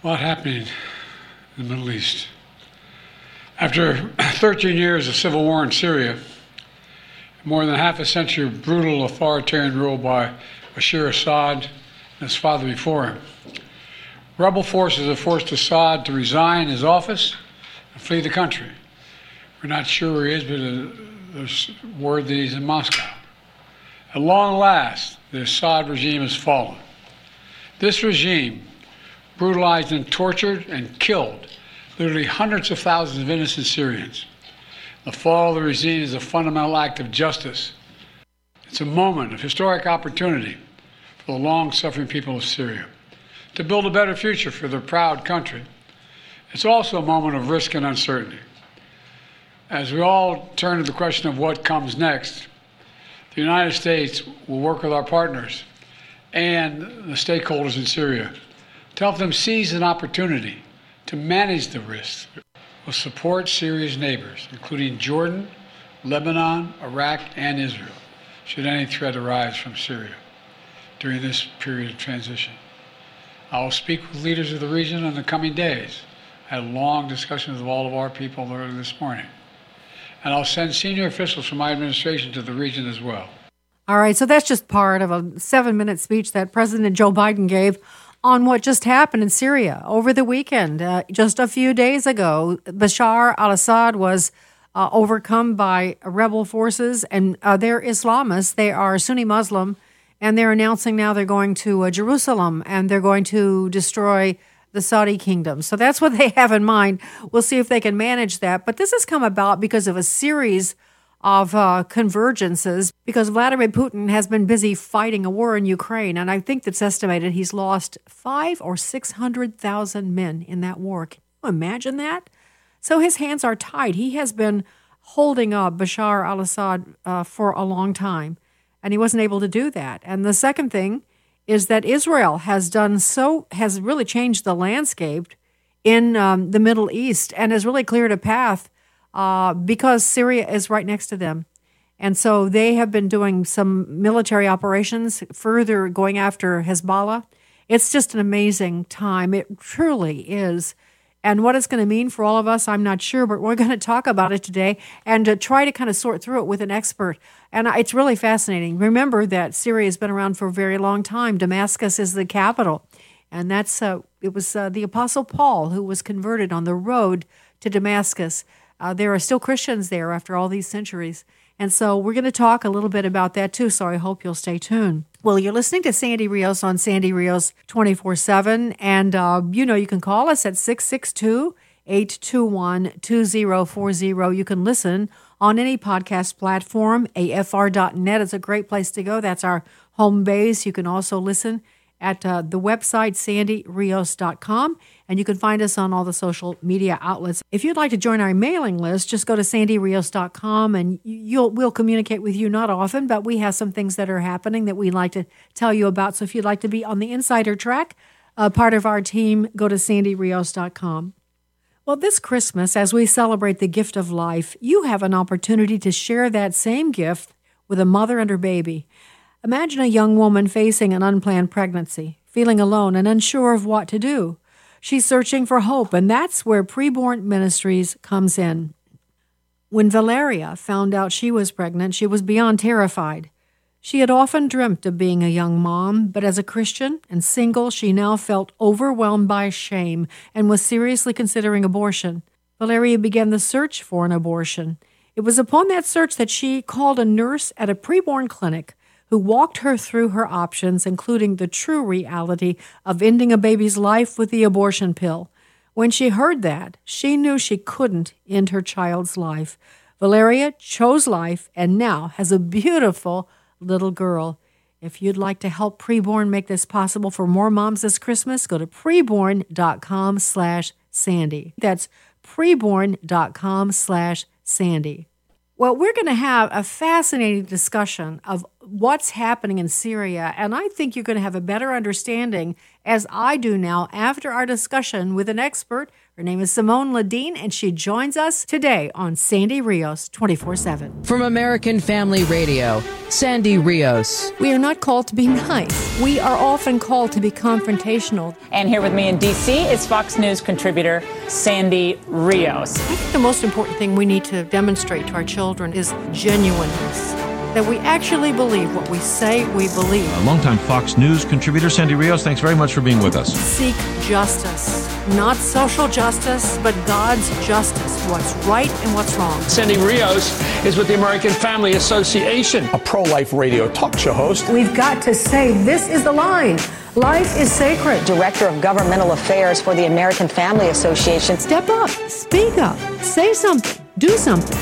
A lot happening in the Middle East. After 13 years of civil war in Syria, more than half a century of brutal authoritarian rule by Bashar Assad and his father before him, rebel forces have forced Assad to resign his office and flee the country. We're not sure where he is, but there's word that he's in Moscow. At long last, the Assad regime has fallen. This regime brutalized and tortured and killed literally hundreds of thousands of innocent Syrians. The fall of the regime is a fundamental act of justice. It's a moment of historic opportunity for the long-suffering people of Syria to build a better future for their proud country. It's also a moment of risk and uncertainty. As we all turn to the question of what comes next, the United States will work with our partners and the stakeholders in Syria to help them seize an opportunity to manage the risks. We'll support Syria's neighbors, including Jordan, Lebanon, Iraq, and Israel, should any threat arise from Syria during this period of transition. I will speak with leaders of the region in the coming days. I had long discussions with all of our people earlier this morning. And I'll send senior officials from my administration to the region as well. All right, so that's just part of a 7-minute speech that President Joe Biden gave on what just happened in Syria over the weekend. Just a few days ago, Bashar al-Assad was overcome by rebel forces, and they're Islamists. They are Sunni Muslim, and they're announcing now they're going to Jerusalem, and they're going to destroy the Saudi kingdom. So that's what they have in mind. We'll see if they can manage that. But this has come about because of a series of convergences, because Vladimir Putin has been busy fighting a war in Ukraine, and I think it's estimated he's lost 500,000 or 600,000 men in that war. Can you imagine that? So his hands are tied. He has been holding up Bashar al-Assad for a long time, and he wasn't able to do that. And the second thing is that Israel has really changed the landscape in the Middle East and has really cleared a path because Syria is right next to them. And so they have been doing some military operations, further going after Hezbollah. It's just an amazing time. It truly is. And what it's going to mean for all of us, I'm not sure, but we're going to talk about it today and try to kind of sort through it with an expert. And it's really fascinating. Remember that Syria has been around for a very long time. Damascus is the capital. And it was the Apostle Paul who was converted on the road to Damascus. There are still Christians there after all these centuries. And so we're going to talk a little bit about that too, so I hope you'll stay tuned. Well, you're listening to Sandy Rios on Sandy Rios 24/7, and you can call us at 662-821-2040. You can listen on any podcast platform. AFR.net is a great place to go. That's our home base. You can also listen at the website, sandyrios.com, and you can find us on all the social media outlets. If you'd like to join our mailing list, just go to sandyrios.com, and we'll communicate with you, not often, but we have some things that are happening that we'd like to tell you about. So if you'd like to be on the insider track, part of our team, go to sandyrios.com. Well, this Christmas, as we celebrate the gift of life, you have an opportunity to share that same gift with a mother and her baby. Imagine a young woman facing an unplanned pregnancy, feeling alone and unsure of what to do. She's searching for hope, and that's where Preborn Ministries comes in. When Valeria found out she was pregnant, she was beyond terrified. She had often dreamt of being a young mom, but as a Christian and single, she now felt overwhelmed by shame and was seriously considering abortion. Valeria began the search for an abortion. It was upon that search that she called a nurse at a preborn clinic who walked her through her options, including the true reality of ending a baby's life with the abortion pill. When she heard that, she knew she couldn't end her child's life. Valeria chose life and now has a beautiful little girl. If you'd like to help Preborn make this possible for more moms this Christmas, go to preborn.com/Sandy. That's preborn.com/Sandy. Well, we're going to have a fascinating discussion of what's happening in Syria, and I think you're going to have a better understanding, as I do now, after our discussion with an expert Her name is Simone Ledeen, and she joins us today on Sandy Rios 24/7. From American Family Radio, Sandy Rios. We are not called to be nice. We are often called to be confrontational. And here with me in D.C. is Fox News contributor Sandy Rios. I think the most important thing we need to demonstrate to our children is genuineness. That we actually believe what we say we believe. Longtime Fox News contributor Sandy Rios, thanks very much for being with us. Seek justice. Not social justice, but God's justice. What's right and what's wrong. Sandy Rios is with the American Family Association, a pro-life radio talk show host. We've got to say this is the line. Life is sacred. Director of Governmental Affairs for the American Family Association. Step up. Speak up. Say something. Do something.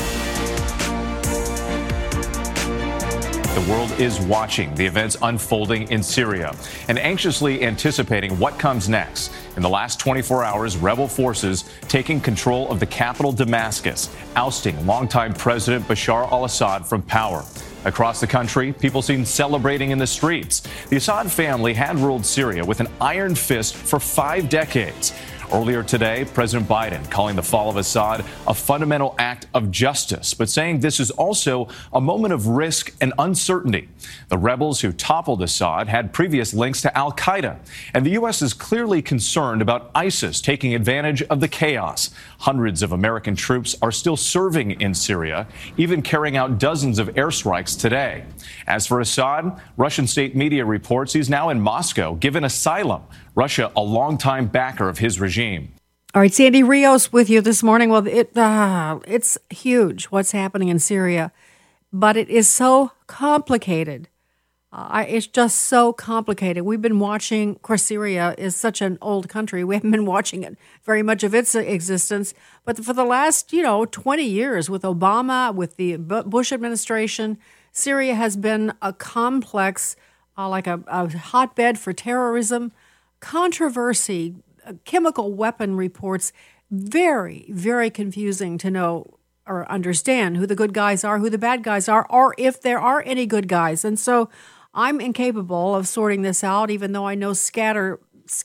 The world is watching the events unfolding in Syria and anxiously anticipating what comes next. In the last 24 hours, rebel forces taking control of the capital, Damascus, ousting longtime President Bashar al-Assad from power. Across the country, people seen celebrating in the streets. The Assad family had ruled Syria with an iron fist for 5 decades. Earlier today, President Biden calling the fall of Assad a fundamental act of justice, but saying this is also a moment of risk and uncertainty. The rebels who toppled Assad had previous links to al-Qaeda, and the U.S. is clearly concerned about ISIS taking advantage of the chaos. Hundreds of American troops are still serving in Syria, even carrying out dozens of airstrikes today. As for Assad, Russian state media reports he's now in Moscow, given asylum. Russia, a longtime backer of his regime. All right, Sandy Rios with you this morning. Well, it's huge what's happening in Syria, but it is so complicated. It's just so complicated. We've been watching, of course, Syria is such an old country. We haven't been watching it very much of its existence. But for the last, 20 years with Obama, with the Bush administration, Syria has been a complex, like a hotbed for terrorism, controversy, chemical weapon reports, very, very confusing to know or understand who the good guys are, who the bad guys are, or if there are any good guys. And so I'm incapable of sorting this out, even though I know scatter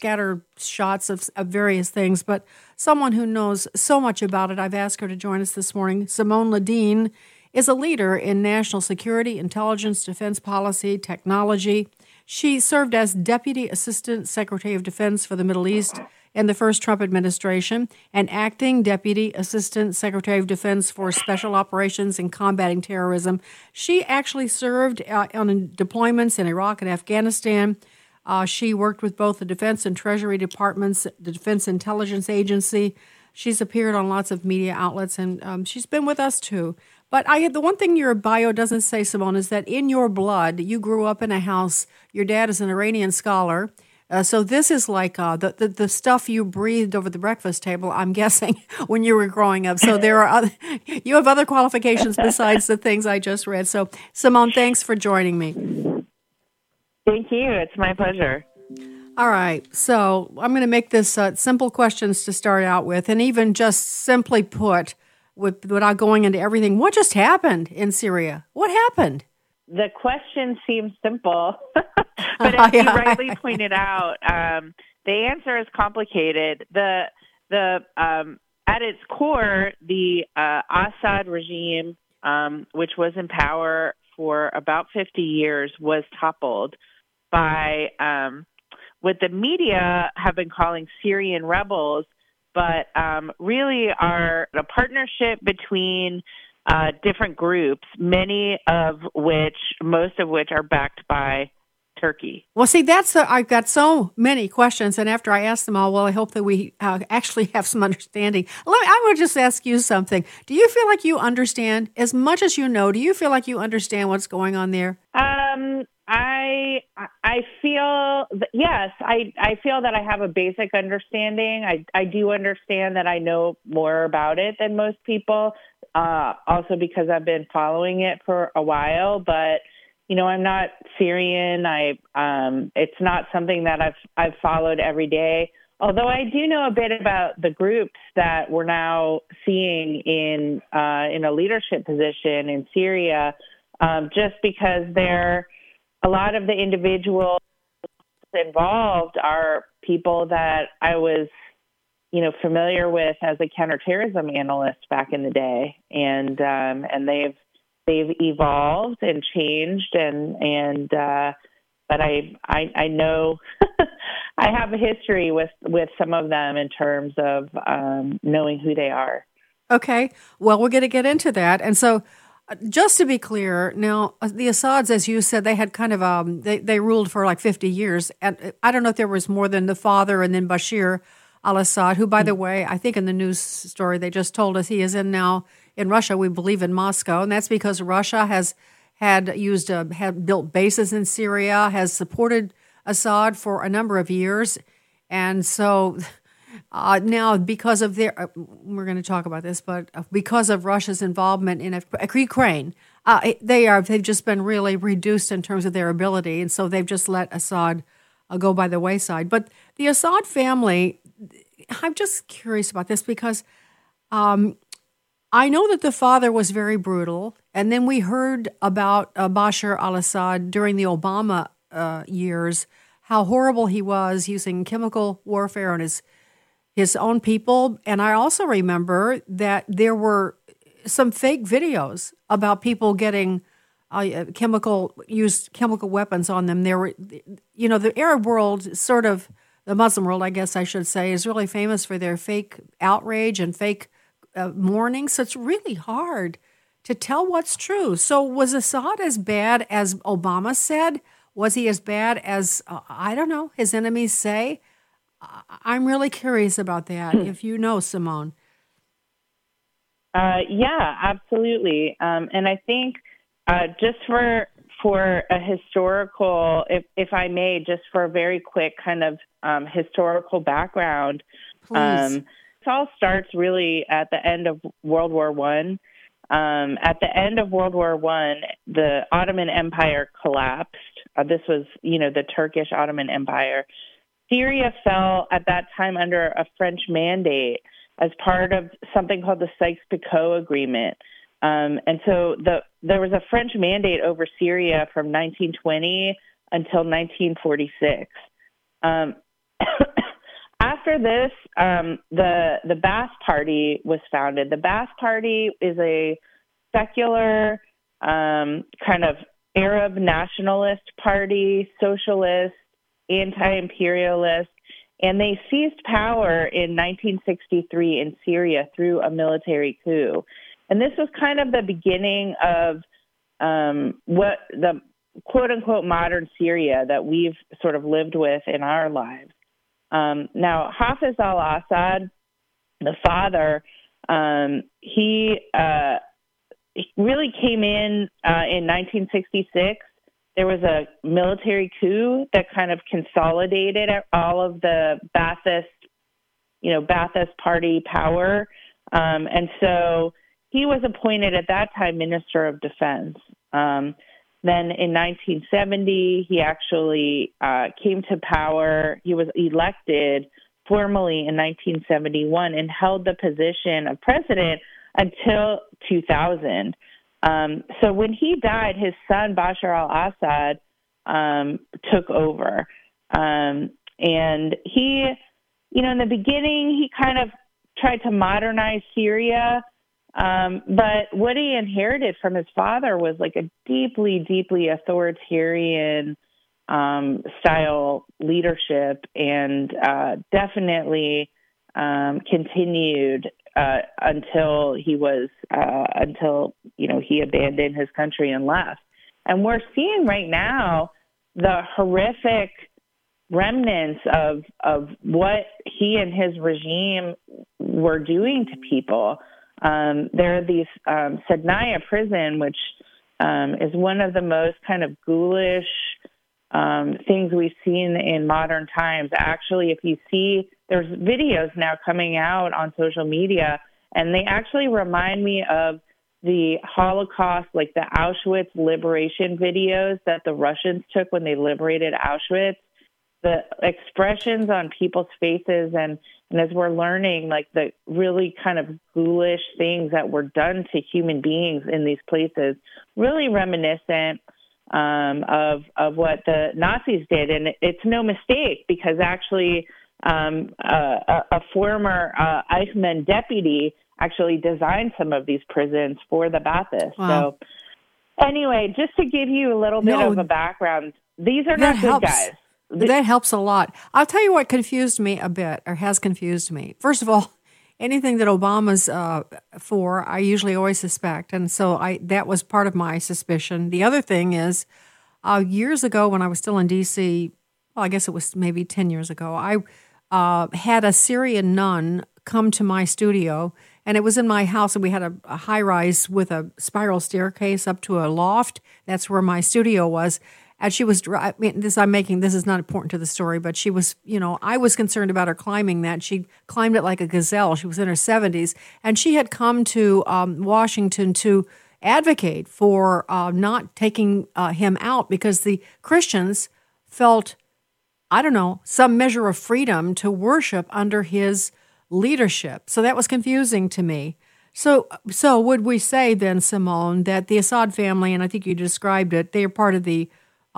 shots of various things. But someone who knows so much about it, I've asked her to join us this morning. Simone Ledeen is a leader in national security, intelligence, defense policy, technology. She served as Deputy Assistant Secretary of Defense for the Middle East in the first Trump administration and acting Deputy Assistant Secretary of Defense for Special Operations and Combating Terrorism. She actually served on deployments in Iraq and Afghanistan. She worked with both the Defense and Treasury Departments, the Defense Intelligence Agency. She's appeared on lots of media outlets, and she's been with us too. But the one thing your bio doesn't say, Simone, is that in your blood, you grew up in a house. Your dad is an Iranian scholar. So this is like the stuff you breathed over the breakfast table, I'm guessing, when you were growing up. So you have other qualifications besides the things I just read. So, Simone, thanks for joining me. Thank you. It's my pleasure. All right. So I'm going to make this simple questions to start out with, and even just simply put, without going into everything, what just happened in Syria? What happened? The question seems simple, but as you rightly pointed out, the answer is complicated. At its core, the Assad regime, which was in power for about 50 years, was toppled by what the media have been calling Syrian rebels, but really are a partnership between different groups, most of which are backed by Turkey. Well, see, I've got so many questions, and after I ask them all, I hope that we actually have some understanding. I would just ask you something. Do you feel like you understand, as much as you know, do you feel like you understand what's going on there? I feel, yes, I feel that I have a basic understanding. I do understand that I know more about it than most people, also because I've been following it for a while, but I'm not Syrian. It's not something that I've followed every day. Although I do know a bit about the groups that we're now seeing in a leadership position in Syria, just because a lot of the individuals involved are people that I was familiar with as a counterterrorism analyst back in the day, and they've evolved and changed, but I know I have a history with some of them in terms of knowing who they are. Okay, well, we're going to get into that, and so. Just to be clear, now, the Assads, as you said, they had kind of, they ruled for like 50 years. And I don't know if there was more than the father and then Bashar al-Assad, who, by the way, I think in the news story they just told us he is now in Russia, we believe in Moscow. And that's because Russia had built bases in Syria, has supported Assad for a number of years. And so... now, because of we're going to talk about this, but because of Russia's involvement in Ukraine, they've just been really reduced in terms of their ability, and so they've just let Assad go by the wayside. But the Assad family, I'm just curious about this because I know that the father was very brutal, and then we heard about Bashar al-Assad during the Obama years, how horrible he was using chemical warfare on his own people. And I also remember that there were some fake videos about people getting chemical weapons on them. There were, the Arab world, the Muslim world, I guess I should say, is really famous for their fake outrage and fake mourning. So it's really hard to tell what's true. So was Assad as bad as Obama said? Was he as bad as, his enemies say? I'm really curious about that, if you know, Simone. Yeah, absolutely. And I think just for a historical, if I may, just for a very quick kind of historical background, it all starts really at the end of World War I. At the end of World War I, the Ottoman Empire collapsed. This was, the Turkish Ottoman Empire. Syria fell at that time under a French mandate as part of something called the Sykes-Picot Agreement. And so there was a French mandate over Syria from 1920 until 1946. After this, the Ba'ath Party was founded. The Ba'ath Party is a secular kind of Arab nationalist party, socialist, anti-imperialist, and they seized power in 1963 in Syria through a military coup. And this was kind of the beginning of what the quote-unquote modern Syria that we've sort of lived with in our lives. Now, Hafez al-Assad, the father, he really came in 1966. There was a military coup that kind of consolidated all of the Ba'athist party power. And so he was appointed at that time Minister of Defense. Then in 1970, he actually came to power. He was elected formally in 1971 and held the position of president until 2000. So when he died, his son, Bashar al-Assad, took over. And he, in the beginning, he kind of tried to modernize Syria. But what he inherited from his father was like a deeply, deeply authoritarian style leadership, and definitely continued until he abandoned his country and left. And we're seeing right now the horrific remnants of what he and his regime were doing to people. There are these Sednaya prison, which is one of the most kind of ghoulish things we've seen in modern times. Actually, if you see, there's videos now coming out on social media, and they actually remind me of the Holocaust, like the Auschwitz liberation videos that the Russians took when they liberated Auschwitz. The expressions on people's faces and as we're learning, like the really kind of ghoulish things that were done to human beings in these places, really reminiscent of what the Nazis did. And it's no mistake, because actually a former Eichmann deputy actually designed some of these prisons for the Baathists. Wow. So anyway, just to give you a little bit of a background, these are not good guys. That helps a lot. I'll tell you what confused me a bit, or has confused me. First of all, anything that Obama's for, I usually always suspect, and so that was part of my suspicion. The other thing is, years ago when I was still in D.C., well, I guess it was maybe 10 years ago, I had a Syrian nun come to my studio, and it was in my house, and we had a high-rise with a spiral staircase up to a loft. That's where my studio was. And she was, this is not important to the story, but she was, I was concerned about her climbing that. She climbed it like a gazelle. She was in her 70s. And she had come to Washington to advocate for not taking him out because the Christians felt, some measure of freedom to worship under his leadership. So that was confusing to me. So would we say then, Simone, that the Assad family, and I think you described it, they are part of the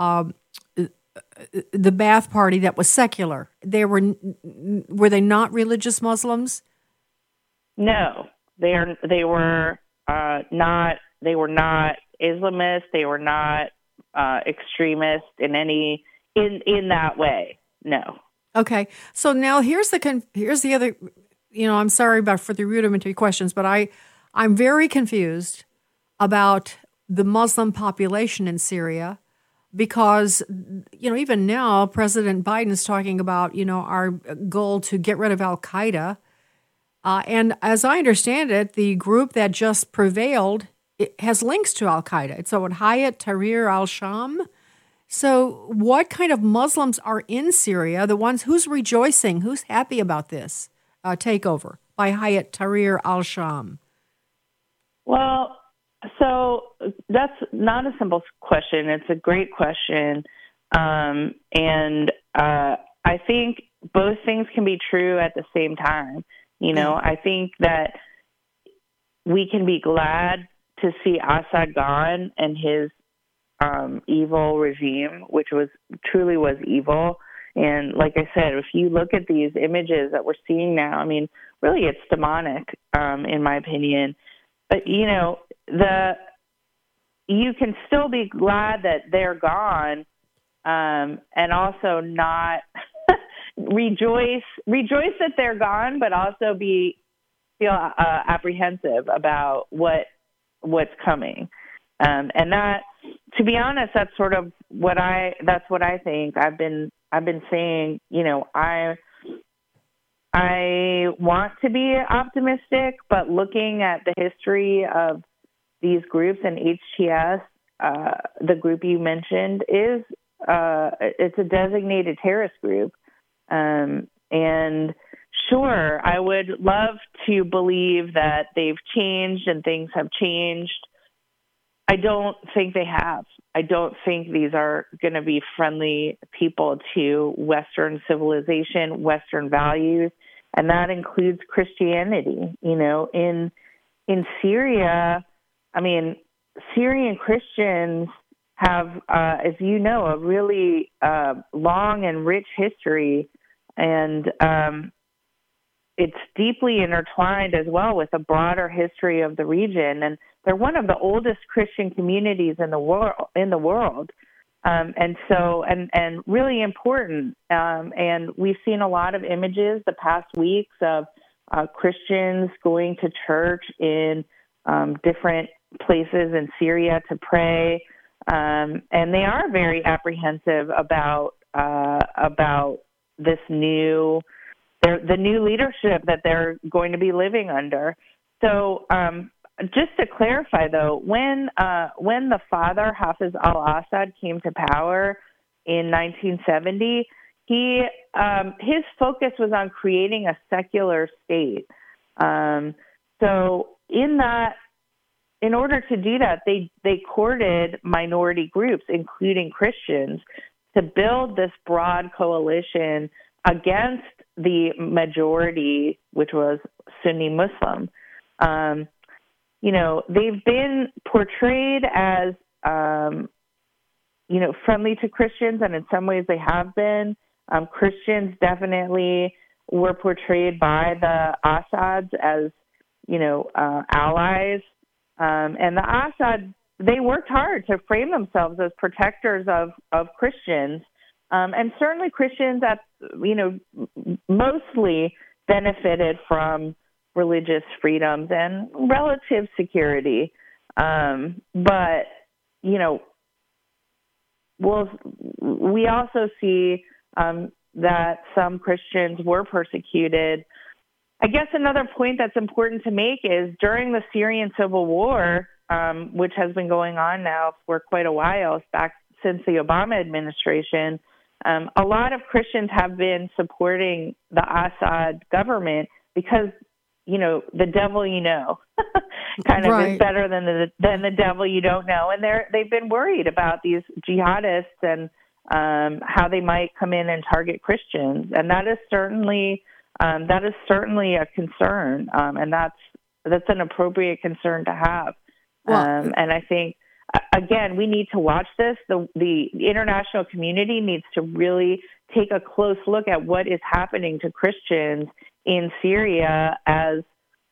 Ba'ath Party that was secular. Were they not religious Muslims? No, they were not. They were not Islamist. They were not extremist in that way. No. Okay, so now here's the other. I'm sorry for the rudimentary questions, but I'm very confused about the Muslim population in Syria. Because, even now, President Biden is talking about, our goal to get rid of al-Qaeda. And as I understand it, the group that just prevailed has links to al-Qaeda. It's Hayat Tahrir al-Sham. So what kind of Muslims are in Syria, the ones who's rejoicing, who's happy about this takeover by Hayat Tahrir al-Sham? Well, so that's not a simple question. It's a great question. And I think both things can be true at the same time. I think that we can be glad to see Assad gone and his evil regime, which truly was evil. And like I said, if you look at these images that we're seeing now, really it's demonic, in my opinion. But, you can still be glad that they're gone, and also not rejoice that they're gone, but also feel apprehensive about what's coming. And that, to be honest, that's sort of what I think. I've been saying, I want to be optimistic, but looking at the history of these groups, and HTS, the group you mentioned, it's a designated terrorist group. And sure, I would love to believe that they've changed and things have changed. I don't think they have. I don't think these are going to be friendly people to Western civilization, Western values, and that includes Christianity. In Syria, Syrian Christians have, as you know, a really long and rich history, and it's deeply intertwined as well with a broader history of the region. And they're one of the oldest Christian communities in the world. And really important. And we've seen a lot of images the past weeks of Christians going to church in different places in Syria to pray. And they are very apprehensive about this the new leadership that they're going to be living under. So, just to clarify, though, when the father, Hafez al-Assad, came to power in 1970, his focus was on creating a secular state. So in order to do that, they courted minority groups, including Christians, to build this broad coalition against the majority, which was Sunni Muslim. They've been portrayed as, friendly to Christians, and in some ways they have been. Christians definitely were portrayed by the Assads as, allies. And the Assad, they worked hard to frame themselves as protectors of Christians. And certainly Christians mostly benefited from religious freedoms and relative security. But, we also see that some Christians were persecuted. I guess another point that's important to make is during the Syrian civil war, which has been going on now for quite a while, back since the Obama administration, a lot of Christians have been supporting the Assad government because, the devil kind of is better than the devil you don't know. And they've been worried about these jihadists and how they might come in and target Christians. And that is certainly a concern. And that's an appropriate concern to have. Well, and I think, again, we need to watch this. The international community needs to really take a close look at what is happening to Christians in Syria as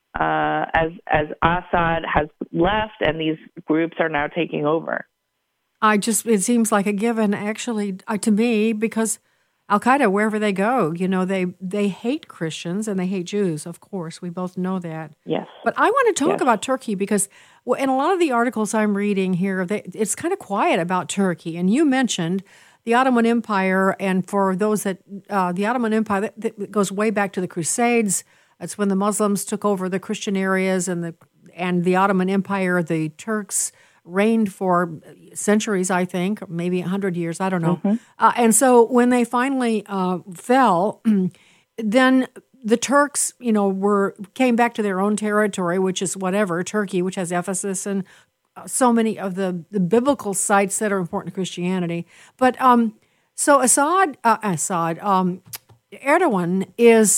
Assad has left and these groups are now taking over. It seems like a given, actually, to me, because Al-Qaeda, wherever they go, they hate Christians and they hate Jews, of course. We both know that. Yes. But I want to talk about Turkey because in a lot of the articles I'm reading here, it's kind of quiet about Turkey. And you mentioned the Ottoman Empire, and for those that, the Ottoman Empire, that goes way back to the Crusades. That's when the Muslims took over the Christian areas, and the Ottoman Empire, the Turks reigned for centuries, I think, maybe 100 years, I don't know. Mm-hmm. And so when they finally fell, then the Turks, came back to their own territory, which is Turkey, which has Ephesus and so many of the biblical sites that are important to Christianity. But so Erdogan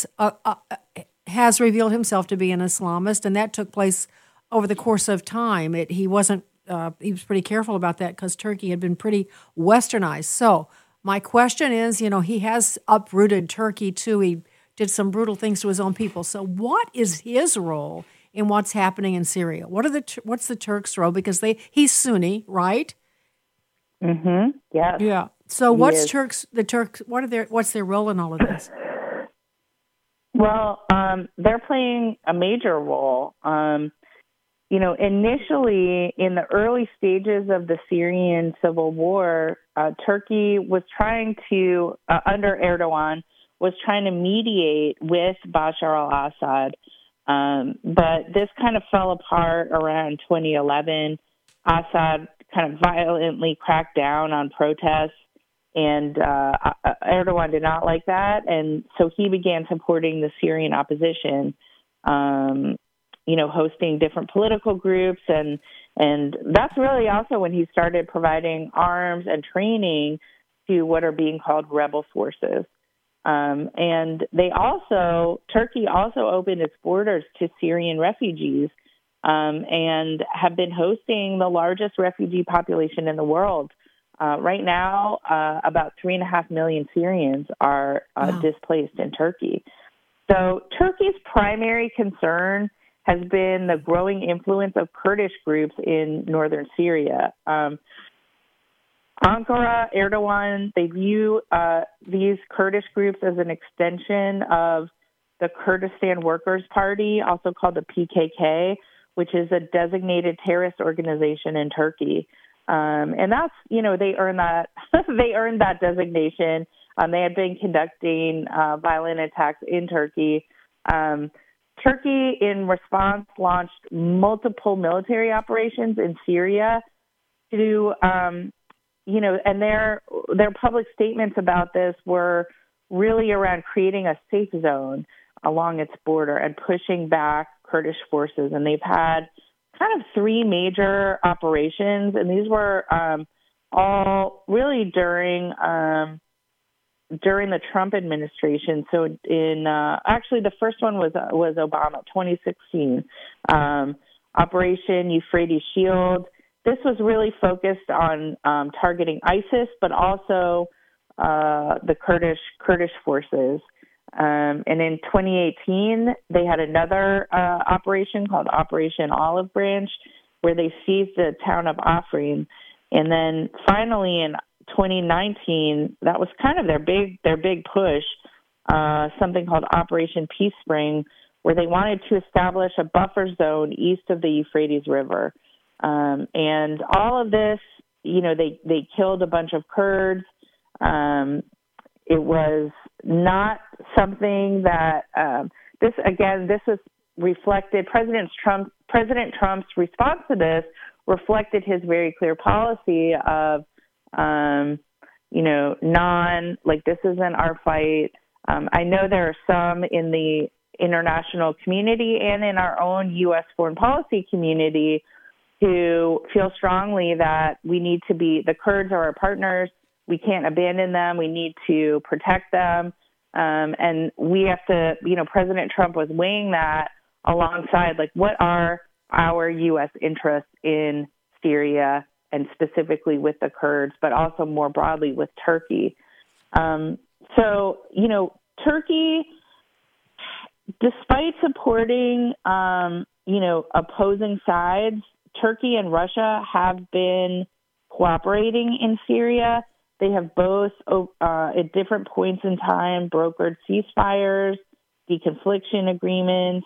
has revealed himself to be an Islamist, and that took place over the course of time. He was pretty careful about that because Turkey had been pretty westernized. So my question is, he has uprooted Turkey too. He did some brutal things to his own people. So what is his role in what's happening in Syria? What's the Turks' role? Because he's Sunni, right? Mm-hmm. Yes. Yeah. So what's the Turks? What's their role in all of this? Well, they're playing a major role. Initially in the early stages of the Syrian civil war, Turkey was trying to, under Erdogan, was trying to mediate with Bashar al-Assad. But this kind of fell apart around 2011. Assad kind of violently cracked down on protests, and Erdogan did not like that. And so he began supporting the Syrian opposition, hosting different political groups. And that's really also when he started providing arms and training to what are being called rebel forces. And Turkey also opened its borders to Syrian refugees, and have been hosting the largest refugee population in the world. Right now, about 3.5 million Syrians are displaced in Turkey. So Turkey's primary concern has been the growing influence of Kurdish groups in northern Syria. Ankara, Erdogan, they view these Kurdish groups as an extension of the Kurdistan Workers' Party, also called the PKK, which is a designated terrorist organization in Turkey. And that's, they earned that designation. They had been conducting violent attacks in Turkey. Turkey, in response, launched multiple military operations in Syria to, and their public statements about this were really around creating a safe zone along its border and pushing back Kurdish forces. And they've had kind of three major operations, and these were all really during the Trump administration. So actually the first one was Obama, 2016, Operation Euphrates Shield. This was really focused on targeting ISIS, but also the Kurdish forces. And in 2018, they had another operation called Operation Olive Branch, where they seized the town of Afrin. And then finally in 2019, that was kind of their big push, something called Operation Peace Spring, where they wanted to establish a buffer zone east of the Euphrates River. And all of this, they killed a bunch of Kurds. It was not something that this was reflected. President Trump's response to this reflected his very clear policy of, this isn't our fight. I know there are some in the international community and in our own U.S. foreign policy community who feel strongly that the Kurds are our partners. We can't abandon them. We need to protect them. And we have to, President Trump was weighing that alongside, what are our U.S. interests in Syria and specifically with the Kurds, but also more broadly with Turkey. Turkey, despite supporting, opposing sides, Turkey and Russia have been cooperating in Syria. They have both, at different points in time, brokered ceasefires, deconfliction agreements.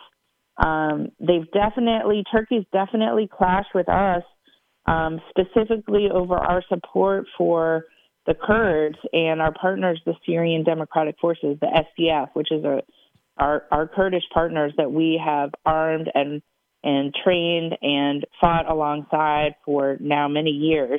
Turkey's definitely clashed with us, specifically over our support for the Kurds and our partners, the Syrian Democratic Forces, the SDF, which is our Kurdish partners that we have armed and trained and fought alongside for now many years.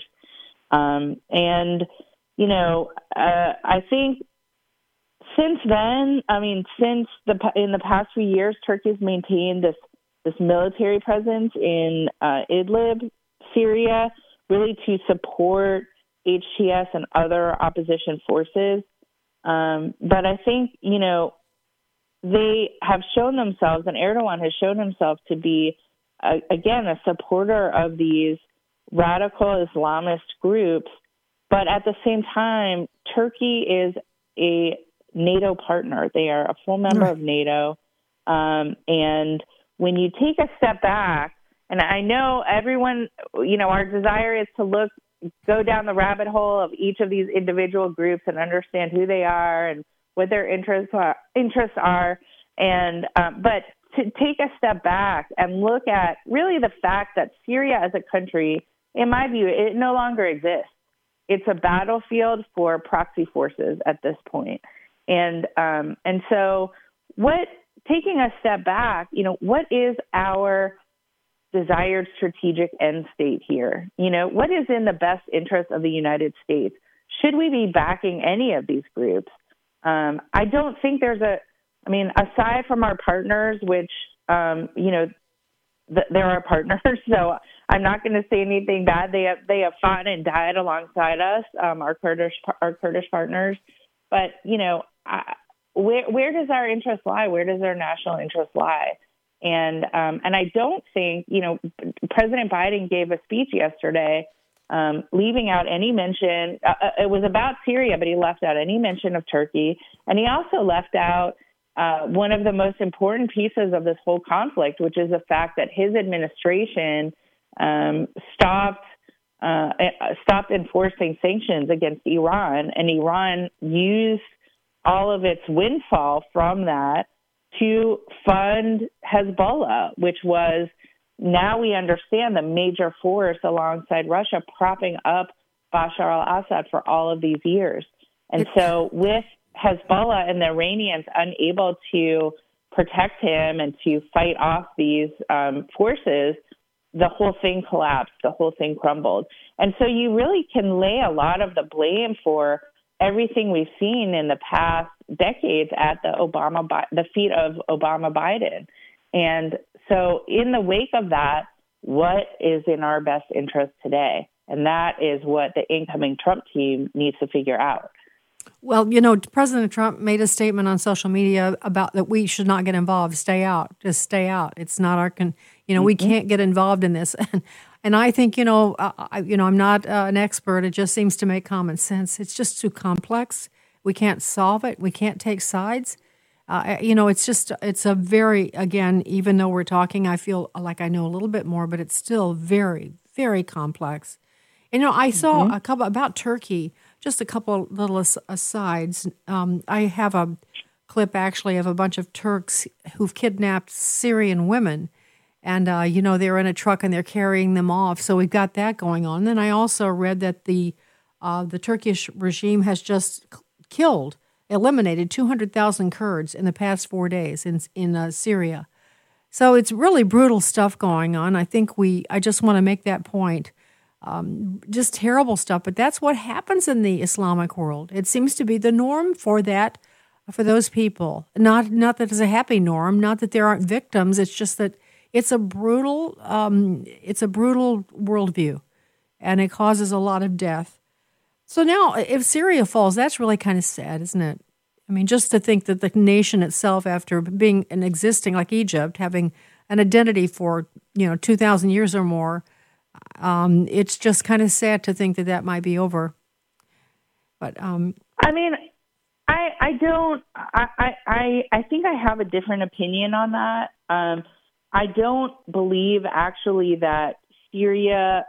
I think since then, in the past few years, Turkey's maintained this military presence in Idlib, Syria, really to support HTS and other opposition forces. But I think, they have shown themselves, and Erdogan has shown himself to be, again, a supporter of these radical Islamist groups. But at the same time, Turkey is a NATO partner. They are a full member of NATO. And when you take a step back, and I know everyone, our desire is to go down the rabbit hole of each of these individual groups and understand who they are and what their interests are. And but to take a step back and look at really the fact that Syria as a country, in my view, it no longer exists. It's a battlefield for proxy forces at this point. And so taking a step back, what is our desired strategic end state here? What is in the best interest of the United States? Should we be backing any of these groups? I don't think aside from our partners, which, they're our partners, so I'm not going to say anything bad. They have fought and died alongside us, our Kurdish partners. But where does our interest lie? Where does our national interest lie? And I don't think President Biden gave a speech yesterday, leaving out any mention. It was about Syria, but he left out any mention of Turkey, and he also left out one of the most important pieces of this whole conflict, which is the fact that his administration stopped enforcing sanctions against Iran, and Iran used all of its windfall from that to fund Hezbollah, which was, now we understand, the major force alongside Russia propping up Bashar al-Assad for all of these years. And so with Hezbollah and the Iranians unable to protect him and to fight off these forces, the whole thing collapsed, the whole thing crumbled. And so you really can lay a lot of the blame for everything we've seen in the past decades at the feet of Obama Biden. And so in the wake of that, what is in our best interest today? And that is what the incoming Trump team needs to figure out. Well, President Trump made a statement on social media about that we should not get involved. Stay out. Just stay out. It's not our we can't get involved in this. And I think, I'm not an expert. It just seems to make common sense. It's just too complex. We can't solve it. We can't take sides. It's a very, again, even though we're talking, I feel like I know a little bit more, but it's still very, very complex. And, I saw a couple about Turkey, just a couple little asides. I have a clip actually of a bunch of Turks who've kidnapped Syrian women. And, they're in a truck and they're carrying them off. So we've got that going on. And then I also read that the Turkish regime has just eliminated 200,000 Kurds in the past 4 days in Syria. So it's really brutal stuff going on. I just want to make that point. Just terrible stuff. But that's what happens in the Islamic world. It seems to be the norm for those people. Not that it's a happy norm, not that there aren't victims. It's just that it's a brutal worldview, and it causes a lot of death. So now, if Syria falls, that's really kind of sad, isn't it? I mean, just to think that the nation itself, after being and existing like Egypt, having an identity for 2,000 years or more, it's just kind of sad to think that might be over. But I mean, I think I have a different opinion on that. I don't believe actually that Syria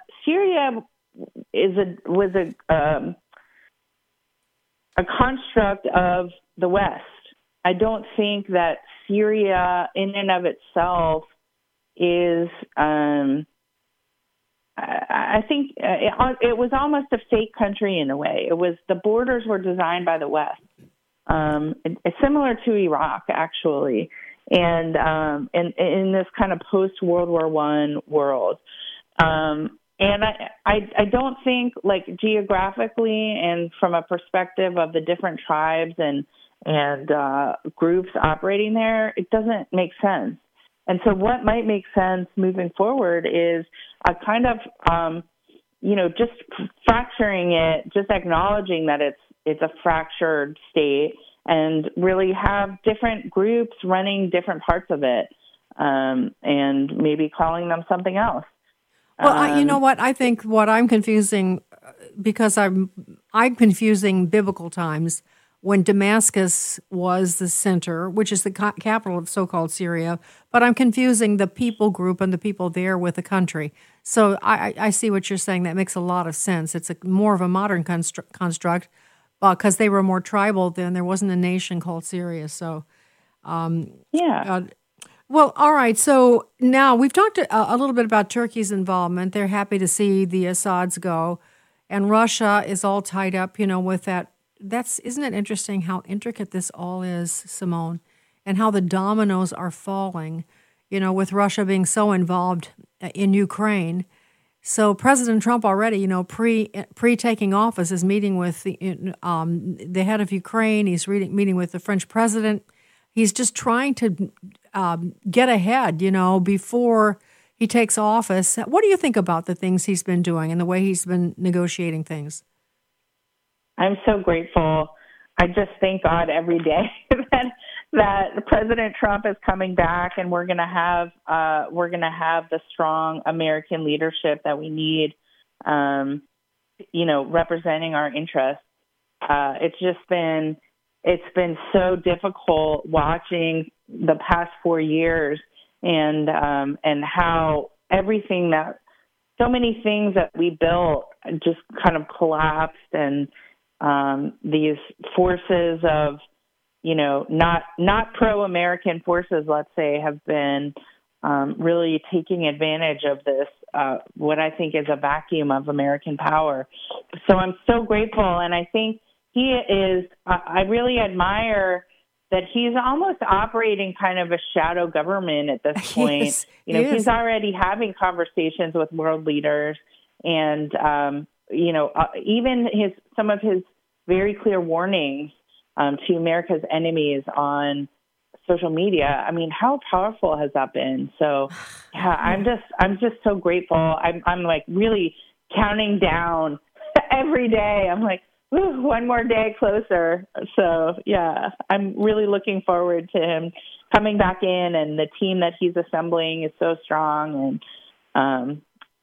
was a construct of the West. I don't think that Syria in and of itself is. I think it was almost a fake country in a way. The borders were designed by the West. It's similar to Iraq, actually. And in this kind of post-World War I world. And I don't think, like, geographically and from a perspective of the different tribes and groups operating there, it doesn't make sense. And so what might make sense moving forward is a kind of, just fracturing it, just acknowledging that it's a fractured state, and really have different groups running different parts of it, and maybe calling them something else. Well, you know what? I think what I'm confusing, because I'm confusing biblical times when Damascus was the center, which is the capital of so-called Syria, but I'm confusing the people group and the people there with the country. So I see what you're saying. That makes a lot of sense. It's more of a modern construct. Because they were more tribal then. There wasn't a nation called Syria. So, well, all right. So now we've talked a little bit about Turkey's involvement. They're happy to see the Assads go. And Russia is all tied up, with that. Isn't it interesting how intricate this all is, Simone? And how the dominoes are falling, with Russia being so involved in Ukraine. So President Trump already, pre taking office, is meeting with the head of Ukraine. He's meeting with the French president. He's just trying to get ahead, before he takes office. What do you think about the things he's been doing and the way he's been negotiating things? I'm so grateful. I just thank God every day that President Trump is coming back, and we're going to have the strong American leadership that we need, representing our interests. It's been so difficult watching the past 4 years and how so many things that we built just kind of collapsed, and these forces of not pro-American forces, let's say, have been really taking advantage of this, what I think is a vacuum of American power. So I'm so grateful, and I think I really admire that he's almost operating kind of a shadow government at this point. Yes, he's already having conversations with world leaders, and even some of his very clear warnings to America's enemies on social media. I mean, how powerful has that been? So, yeah, I'm just so grateful. I'm like really counting down every day. I'm like, one more day closer. So, yeah, I'm really looking forward to him coming back in, and the team that he's assembling is so strong. And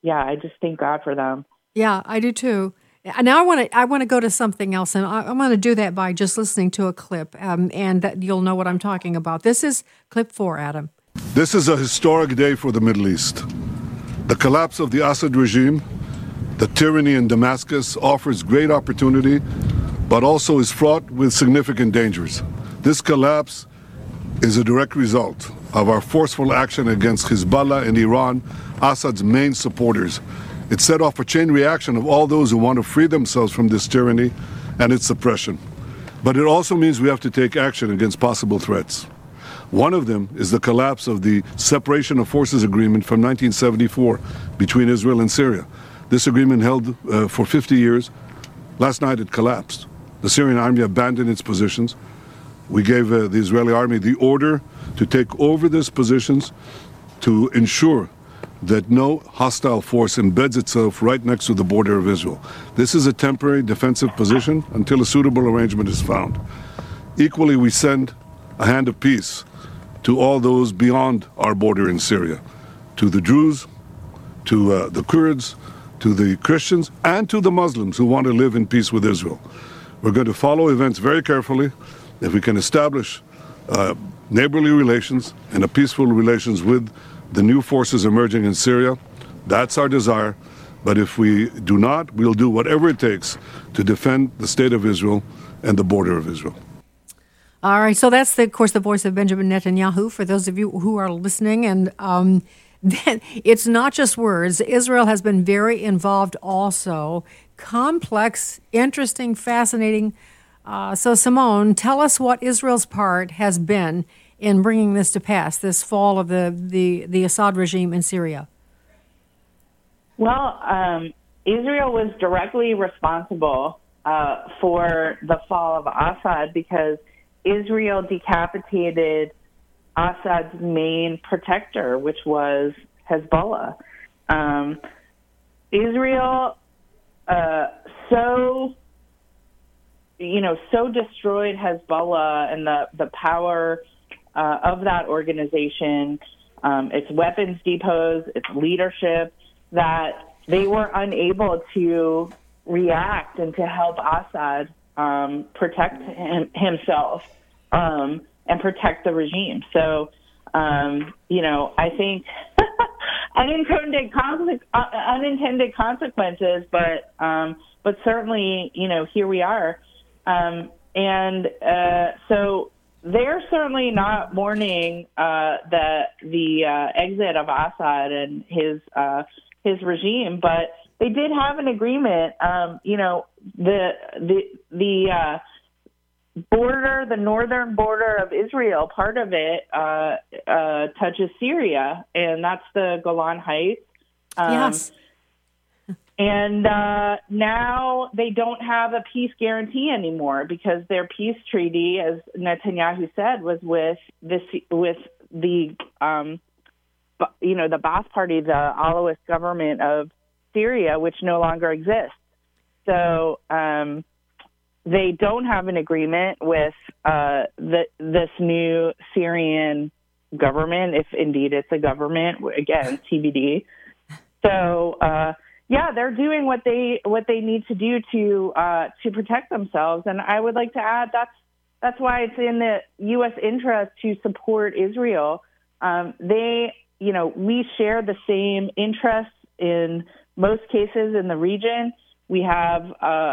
I just thank God for them. Yeah, I do too. Now I want to go to something else, and I'm going to do that by just listening to a clip, and that you'll know what I'm talking about. This is clip 4, Adam. This is a historic day for the Middle East. The collapse of the Assad regime, the tyranny in Damascus, offers great opportunity, but also is fraught with significant dangers. This collapse is a direct result of our forceful action against Hezbollah and Iran, Assad's main supporters. It set off a chain reaction of all those who want to free themselves from this tyranny and its oppression. But it also means we have to take action against possible threats. One of them is the collapse of the Separation of Forces Agreement from 1974 between Israel and Syria. This agreement held for 50 years. Last night it collapsed. The Syrian army abandoned its positions. We gave the Israeli army the order to take over these positions to ensure that no hostile force embeds itself right next to the border of Israel. This is a temporary defensive position until a suitable arrangement is found. Equally, we send a hand of peace to all those beyond our border in Syria, to the Druze, to the Kurds, to the Christians, and to the Muslims who want to live in peace with Israel. We're going to follow events very carefully. If we can establish neighborly relations and a peaceful relations with the new forces emerging in Syria, that's our desire. But if we do not, we'll do whatever it takes to defend the state of Israel and the border of Israel. All right, so that's, of course, the voice of Benjamin Netanyahu, for those of you who are listening. And it's not just words. Israel has been very involved also. Complex, interesting, fascinating. So, Simone, tell us what Israel's part has been in bringing this to pass, this fall of the Assad regime in Syria. Well, Israel was directly responsible for the fall of Assad because Israel decapitated Assad's main protector, which was Hezbollah. Israel so destroyed Hezbollah and the power of that organization, its weapons depots, its leadership, that they were unable to react and to help Assad protect himself and protect the regime. So, I think unintended consequences, but certainly, here we are. So they're certainly not mourning the exit of Assad and his regime, but they did have an agreement. The border, the northern border of Israel, part of it touches Syria, and that's the Golan Heights. Yes. And now they don't have a peace guarantee anymore because their peace treaty, as Netanyahu said, was with the the Ba'ath Party, the Alawist government of Syria, which no longer exists. So they don't have an agreement with this new Syrian government, if indeed it's a government. Again, TBD. So they're doing what they need to do to protect themselves. And I would like to add that's why it's in the U.S. interest to support Israel. We share the same interests in most cases in the region. We have,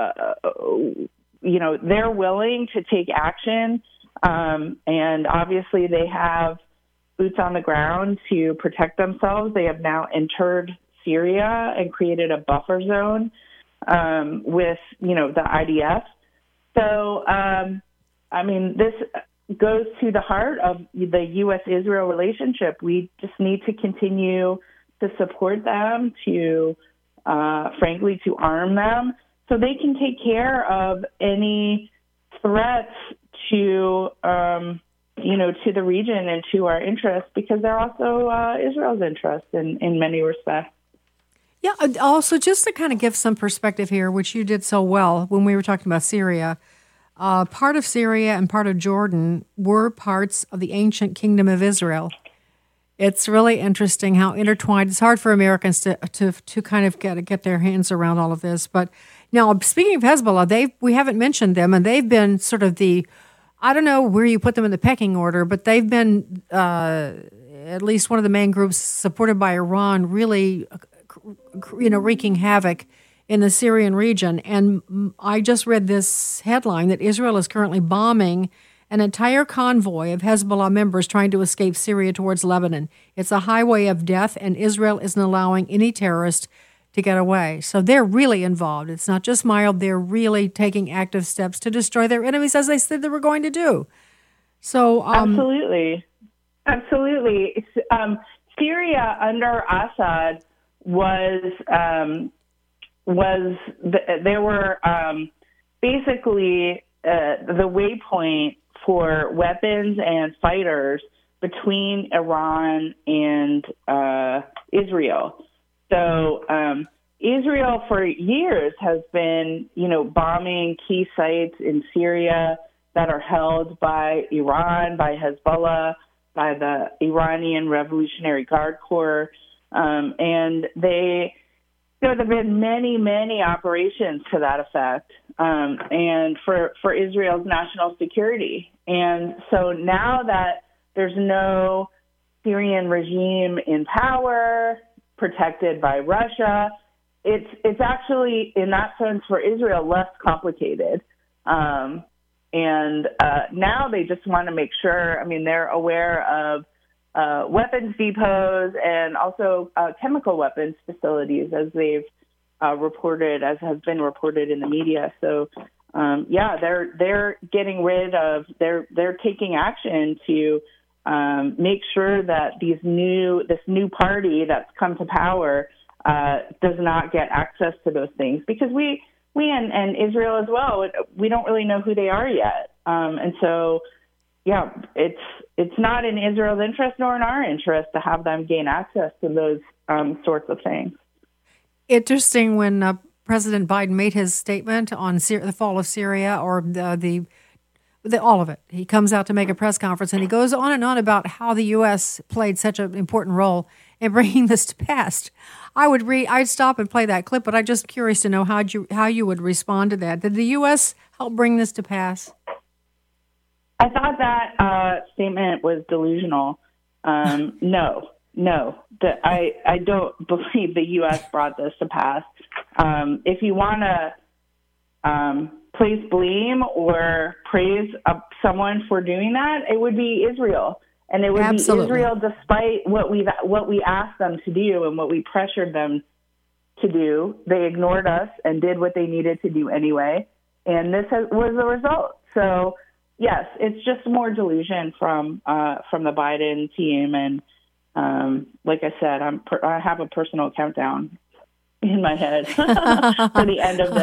they're willing to take action, and obviously they have boots on the ground to protect themselves. They have now entered Syria and created a buffer zone with, the IDF. So, this goes to the heart of the U.S.-Israel relationship. We just need to continue to support them, to frankly, to arm them so they can take care of any threats to, to the region and to our interests, because they're also Israel's interests in many respects. Yeah, also just to kind of give some perspective here, which you did so well when we were talking about Syria, part of Syria and part of Jordan were parts of the ancient kingdom of Israel. It's really interesting how intertwined. It's hard for Americans to kind of get their hands around all of this. But now, speaking of Hezbollah, we haven't mentioned them, and they've been sort of I don't know where you put them in the pecking order, but they've been at least one of the main groups supported by Iran, really, wreaking havoc in the Syrian region. And I just read this headline that Israel is currently bombing an entire convoy of Hezbollah members trying to escape Syria towards Lebanon. It's a highway of death, and Israel isn't allowing any terrorist to get away. So they're really involved. It's not just mild. They're really taking active steps to destroy their enemies, as they said they were going to do. So Absolutely. Syria under Assad basically the waypoint for weapons and fighters between Iran and Israel. So Israel for years has been, bombing key sites in Syria that are held by Iran, by Hezbollah, by the Iranian Revolutionary Guard Corps. And there have been many, many operations to that effect, and for Israel's national security. And so now that there's no Syrian regime in power, protected by Russia, it's actually, in that sense, for Israel, less complicated. And now they just want to make sure, they're aware of weapons depots and also chemical weapons facilities, as they've reported, as has been reported in the media. So, they're getting rid of, they're taking action to make sure that this new party that's come to power does not get access to those things, because we and Israel as well, we don't really know who they are yet, and so it's not in Israel's interest nor in our interest to have them gain access to those sorts of things. Interesting when President Biden made his statement on the fall of Syria, or the all of it. He comes out to make a press conference, and he goes on and on about how the U.S. played such an important role in bringing this to pass. I'd stop and play that clip, but I'm just curious to know how you would respond to that. Did the U.S. help bring this to pass? I thought that statement was delusional. No. I don't believe the U.S. brought this to pass. If you want to place blame or praise someone for doing that, it would be Israel. And it would Absolutely. be Israel, despite what we asked them to do and what we pressured them to do. They ignored us and did what they needed to do anyway. And this was the result. So, yes, it's just more delusion from the Biden team. And like I said, I have a personal countdown in my head for the end of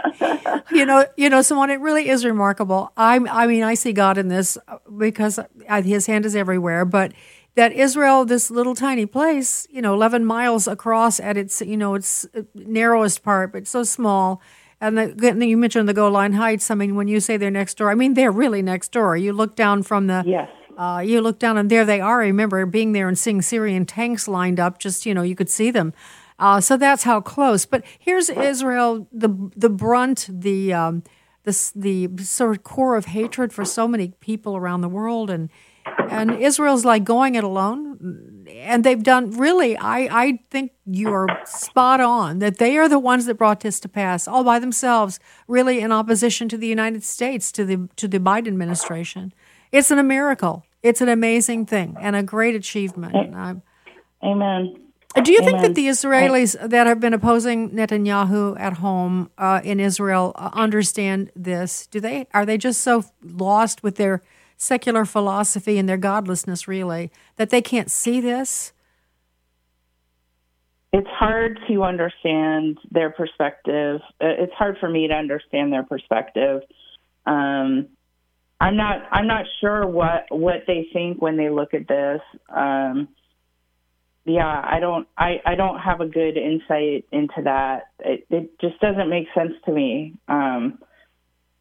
this. Simone, it really is remarkable. I see God in this because his hand is everywhere, but that Israel, this little tiny place, 11 miles across at its narrowest part, but so small. And you mentioned the Golan Heights. When you say they're next door, they're really next door. You look down from the... Yes. You look down and there they are. I remember being there and seeing Syrian tanks lined up. Just, you could see them. So that's how close. But here's Israel, the brunt, the sort of core of hatred for so many people around the world, and Israel's like going it alone. And they've done really. I think you are spot on that they are the ones that brought this to pass all by themselves, really in opposition to the United States, to the Biden administration. It's a miracle. It's an amazing thing and a great achievement. Amen. Do you think that the Israelis that have been opposing Netanyahu at home in Israel understand this? Are they just so lost with their secular philosophy and their godlessness, really, that they can't see this? It's hard to understand their perspective. It's hard for me to understand their perspective. I'm not sure what they think when they look at this. I don't have a good insight into that. It just doesn't make sense to me. I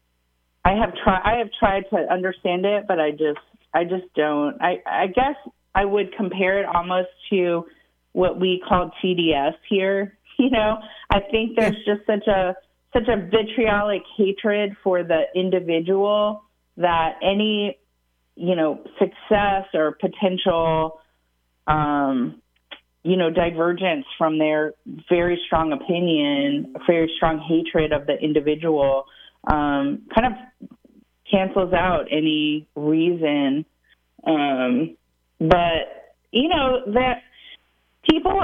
have tried to understand it, but I just don't. I guess I would compare it almost to what we call TDS here. I think there's just such a vitriolic hatred for the individual that any, success or potential, divergence from their very strong opinion, very strong hatred of the individual, kind of cancels out any reason. But that people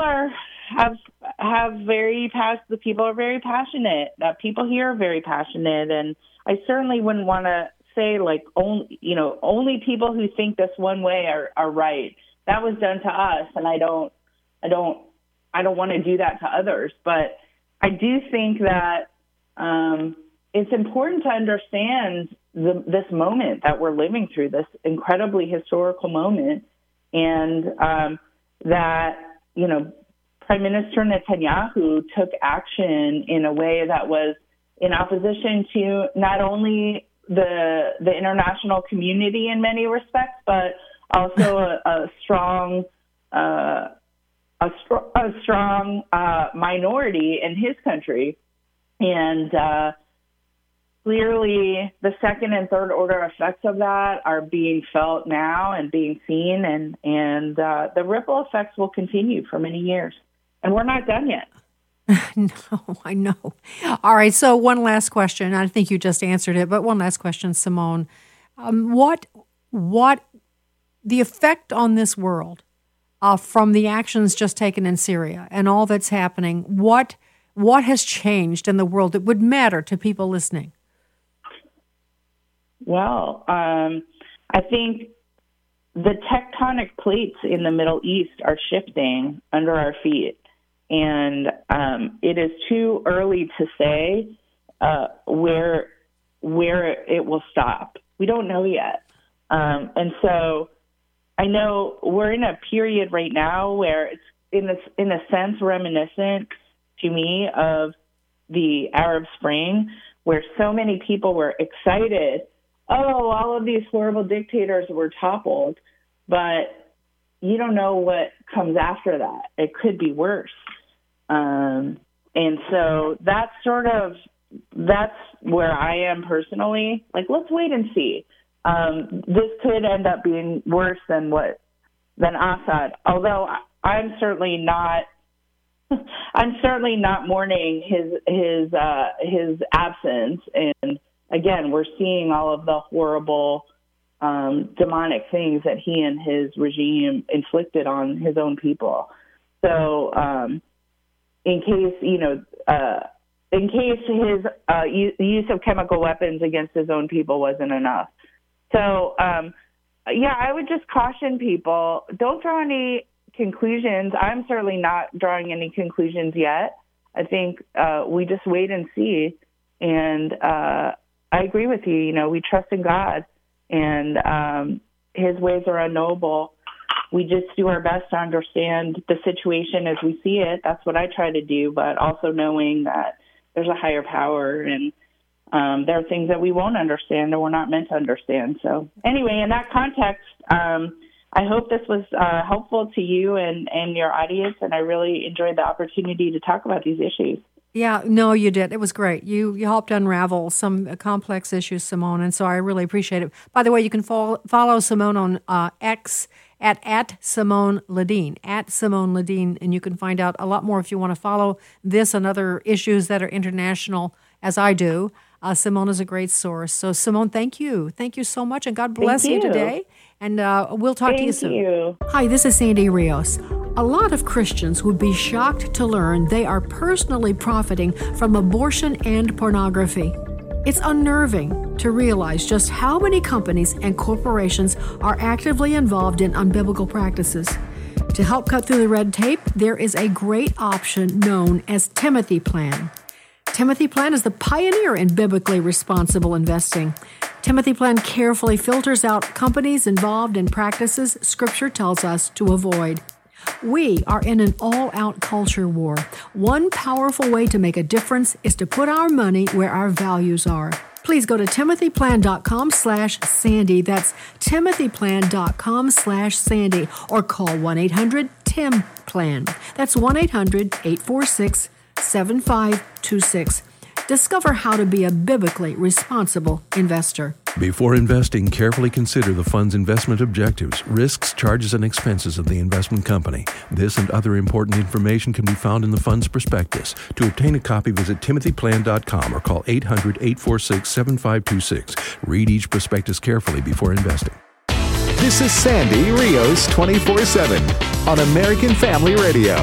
the people are very passionate. People here are very passionate, and I certainly wouldn't want to say only people who think this one way are right. That was done to us, and I don't want to do that to others. But I do think that it's important to understand this moment that we're living through, this incredibly historical moment, and that, Prime Minister Netanyahu took action in a way that was in opposition to not only the international community in many respects, but also a strong minority in his country. And clearly the second and third order effects of that are being felt now and being seen, and the ripple effects will continue for many years. And we're not done yet. No, I know. All right, so one last question. I think you just answered it, but one last question, Simone. What the effect on this world from the actions just taken in Syria and all that's happening, what has changed in the world that would matter to people listening? Well, I think the tectonic plates in the Middle East are shifting under our feet. And it is too early to say where it will stop. We don't know yet. And so I know we're in a period right now where it's in a sense reminiscent to me of the Arab Spring, where so many people were excited. Oh, all of these horrible dictators were toppled, but you don't know what comes after that. It could be worse. And so that's where I am personally. Let's wait and see. This could end up being worse than Assad. Although I'm certainly not mourning his absence. And again, we're seeing all of the horrible, demonic things that he and his regime inflicted on his own people. So, in case his use of chemical weapons against his own people wasn't enough. So, I would just caution people, don't draw any conclusions. I'm certainly not drawing any conclusions yet. I think we just wait and see. And I agree with you. We trust in God, and his ways are unknowable. We just do our best to understand the situation as we see it. That's what I try to do, but also knowing that there's a higher power, and there are things that we won't understand or we're not meant to understand. So anyway, in that context, I hope this was helpful to you and your audience, and I really enjoyed the opportunity to talk about these issues. Yeah, no, you did. It was great. You helped unravel some complex issues, Simone, and so I really appreciate it. By the way, you can follow Simone on X at Simone Ledeen, and you can find out a lot more if you want to follow this and other issues that are international, as I do. Simone is a great source. So, Simone, thank you. Thank you so much, and God bless you today. And we'll talk to you soon. Thank you. Hi, this is Sandy Rios. A lot of Christians would be shocked to learn they are personally profiting from abortion and pornography. It's unnerving to realize just how many companies and corporations are actively involved in unbiblical practices. To help cut through the red tape, there is a great option known as Timothy Plan. Timothy Plan is the pioneer in biblically responsible investing. Timothy Plan carefully filters out companies involved in practices Scripture tells us to avoid. We are in an all-out culture war. One powerful way to make a difference is to put our money where our values are. please go to timothyplan.com/Sandy. That's timothyplan.com/Sandy, or call 1-800-TIM-PLAN. That's 1-800-846-7526. Discover how to be a biblically responsible investor. Before investing, carefully consider the fund's investment objectives, risks, charges, and expenses of the investment company. This and other important information can be found in the fund's prospectus. To obtain a copy, visit timothyplan.com or call 800-846-7526. Read each prospectus carefully before investing. This is Sandy Rios 24/7 on American Family Radio.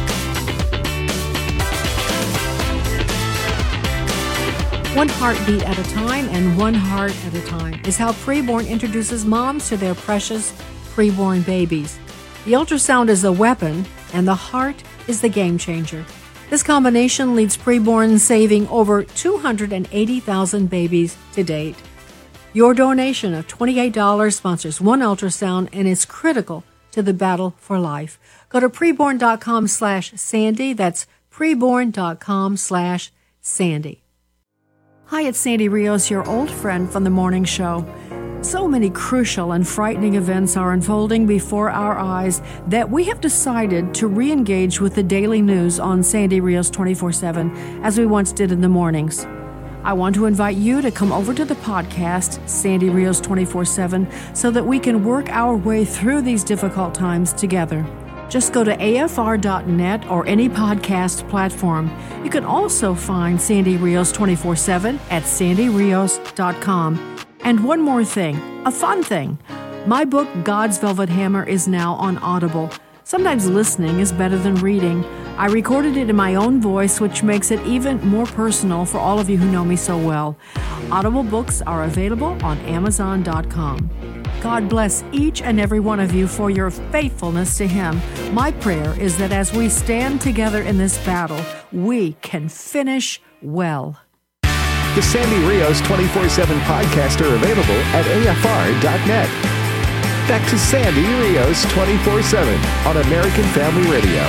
One heartbeat at a time and one heart at a time is how Preborn introduces moms to their precious preborn babies. The ultrasound is a weapon, and the heart is the game changer. This combination leads Preborn saving over 280,000 babies to date. Your donation of $28 sponsors one ultrasound and is critical to the battle for life. Go to preborn.com/Sandy. That's preborn.com/Sandy. Hi, it's Sandy Rios, your old friend from the morning show. So many crucial and frightening events are unfolding before our eyes that we have decided to re-engage with the daily news on Sandy Rios 24/7 as we once did in the mornings. I want to invite you to come over to the podcast, Sandy Rios 24/7, so that we can work our way through these difficult times together. Just go to afr.net or any podcast platform. You can also find Sandy Rios 24/7 at sandyrios.com. And one more thing, a fun thing. My book, God's Velvet Hammer, is now on Audible. Sometimes listening is better than reading. I recorded it in my own voice, which makes it even more personal for all of you who know me so well. Audible books are available on Amazon.com. God bless each and every one of you for your faithfulness to Him. My prayer is that as we stand together in this battle, we can finish well. The Sandy Rios 24/7 podcast are available at afr.net. Back to Sandy Rios 24/7 on American Family Radio.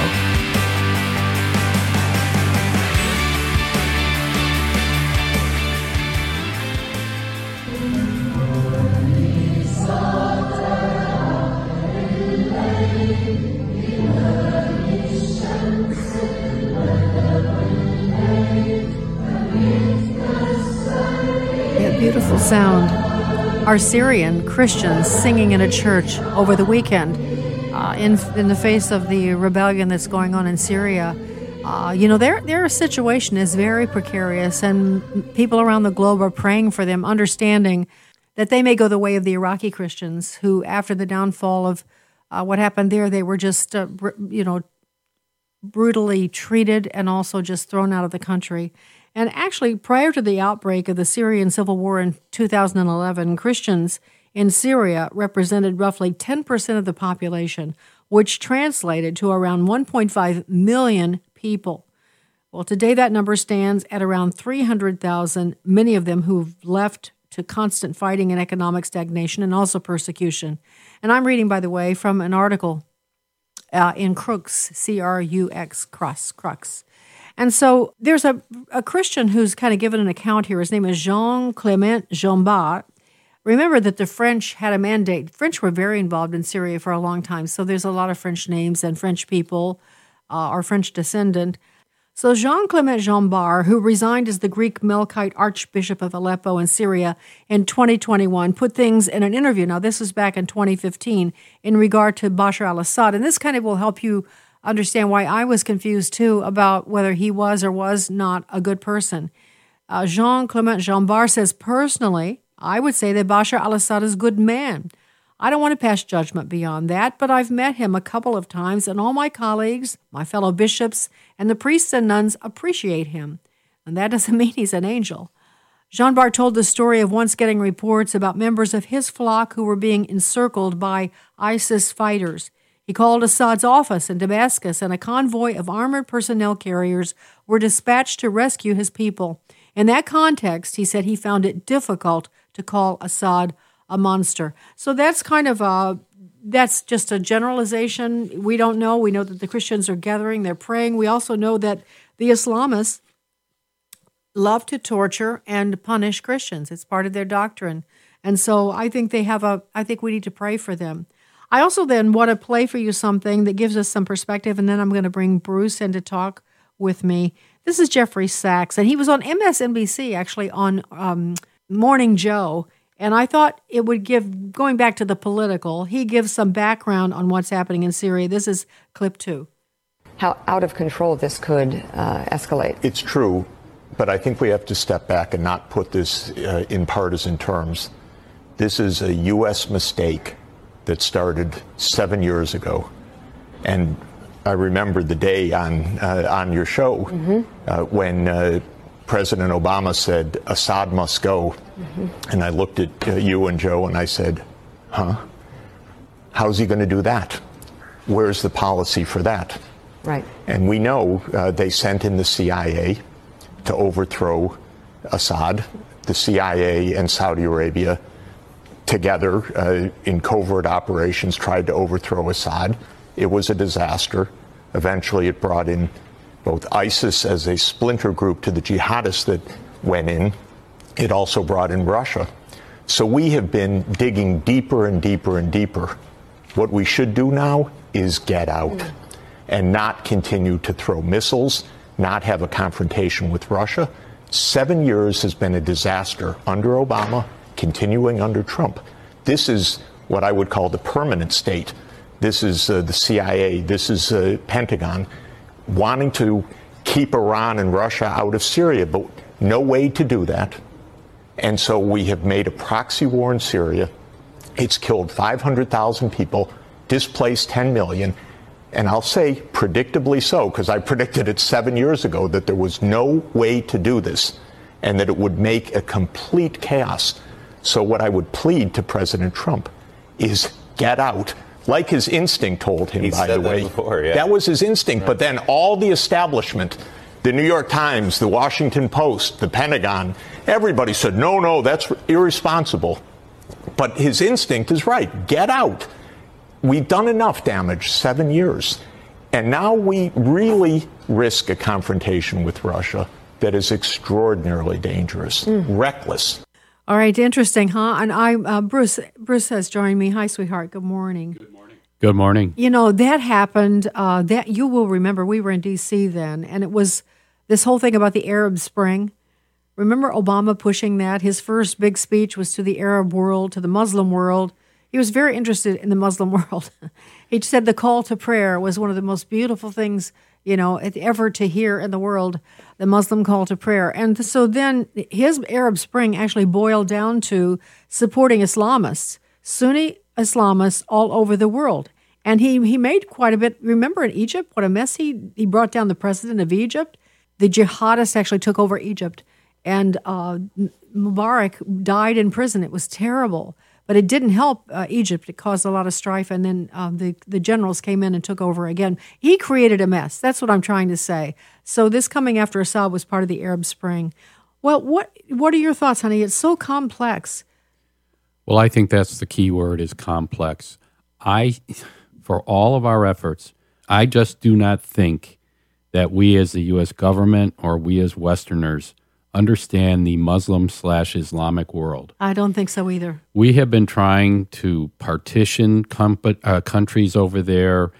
Beautiful sound. Our Syrian Christians singing in a church over the weekend in the face of the rebellion that's going on in Syria. Their situation is very precarious, and people around the globe are praying for them, understanding that they may go the way of the Iraqi Christians who, after the downfall of what happened there, they were just, brutally treated and also just thrown out of the country. And actually, prior to the outbreak of the Syrian civil war in 2011, Christians in Syria represented roughly 10% of the population, which translated to around 1.5 million people. Well, today that number stands at around 300,000, many of them who've left to constant fighting and economic stagnation and also persecution. And I'm reading, by the way, from an article in Crux, C-R-U-X, Crux. And so there's a Christian who's kind of given an account here. His name is Jean-Clément Jean-Bart. Remember that the French had a mandate. French were very involved in Syria for a long time, so there's a lot of French names and French people are French descendant. So Jean-Clément Jean-Bart, who resigned as the Greek Melkite Archbishop of Aleppo in Syria in 2021, put things in an interview. Now, this was back in 2015 in regard to Bashar al-Assad, and this kind of will help you understand why I was confused, too, about whether he was or was not a good person. Jean-Clément Jean-Bart says, personally, I would say that Bashar al-Assad is a good man. I don't want to pass judgment beyond that, but I've met him a couple of times, and all my colleagues, my fellow bishops, and the priests and nuns appreciate him. And that doesn't mean he's an angel. Jean-Bart told the story of once getting reports about members of his flock who were being encircled by ISIS fighters. He called Assad's office in Damascus, and a convoy of armored personnel carriers were dispatched to rescue his people. In that context, he said he found it difficult to call Assad a monster. So that's kind of that's just a generalization. We don't know. We know that the Christians are gathering, they're praying. We also know that the Islamists love to torture and punish Christians. It's part of their doctrine. And so I think I think we need to pray for them. I also then want to play for you something that gives us some perspective, and then I'm going to bring Bruce in to talk with me. This is Jeffrey Sachs, and he was on MSNBC, actually, on Morning Joe, and I thought it would give, going back to the political, he gives some background on what's happening in Syria. This is clip 2. How out of control this could escalate. It's true, but I think we have to step back and not put this in partisan terms. This is a U.S. mistake that started 7 years ago. And I remember the day on your show when President Obama said, Assad must go. And I looked at you and Joe and I said, how's he going to do that? Where's the policy for that? Right. And we know they sent in the CIA to overthrow Assad. The CIA and Saudi Arabia together in covert operations tried to overthrow Assad. It was a disaster. Eventually it brought in both ISIS as a splinter group to the jihadists that went in. It also brought in Russia. So we have been digging deeper and deeper and deeper. What we should do now is get out and not continue to throw missiles, not have a confrontation with Russia. 7 years has been a disaster under Obama, continuing under Trump. This is what I would call the permanent state. This is the CIA, this is Pentagon, wanting to keep Iran and Russia out of Syria, but no way to do that. And so we have made a proxy war in Syria. It's killed 500,000 people, displaced 10 million. And I'll say predictably so, because I predicted it 7 years ago that there was no way to do this and that it would make a complete chaos. So what I would plead to President Trump is get out. Like his instinct told him, by the way. That was his instinct. But then all the establishment, the New York Times, the Washington Post, the Pentagon, everybody said, no, that's irresponsible. But his instinct is right. Get out. We've done enough damage, 7 years. And now we really risk a confrontation with Russia that is extraordinarily dangerous, reckless. All right, interesting, huh? And Bruce has joined me. Hi, sweetheart. Good morning. Good morning. You know, that happened, that you will remember, we were in D.C. then, and it was this whole thing about the Arab Spring. Remember Obama pushing that? His first big speech was to the Arab world, to the Muslim world. He was very interested in the Muslim world. He said the call to prayer was one of the most beautiful things, you know, ever to hear in the world, the Muslim call to prayer. And so then his Arab Spring actually boiled down to supporting Islamists, Sunni Islamists all over the world. And he made quite a bit. Remember in Egypt, what a mess he brought down the president of Egypt. The jihadists actually took over Egypt. And Mubarak died in prison. It was terrible. But it didn't help Egypt. It caused a lot of strife, and then the generals came in and took over again. He created a mess. That's what I'm trying to say. So this coming after Assad was part of the Arab Spring. Well, what are your thoughts, honey? It's so complex. Well, I think that's the key word is complex. For all of our efforts, I just do not think that we as the U.S. government or we as Westerners understand the Muslim/Islamic world. I don't think so either. We have been trying to partition countries over there,